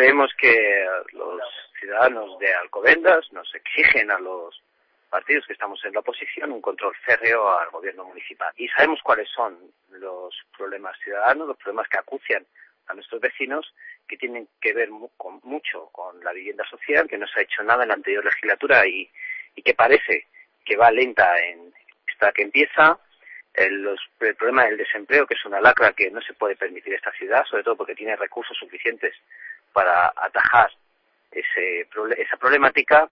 creemos que los ciudadanos de Alcobendas nos exigen a los partidos que estamos en la oposición un control férreo al gobierno municipal. Y sabemos cuáles son los problemas ciudadanos, los problemas que acucian a nuestros vecinos, que tienen que ver mucho con la vivienda social, que no se ha hecho nada en la anterior legislatura y que parece que va lenta en esta que empieza. El problema del desempleo, que es una lacra que no se puede permitir esta ciudad, sobre todo porque tiene recursos suficientes para atajar esa problemática,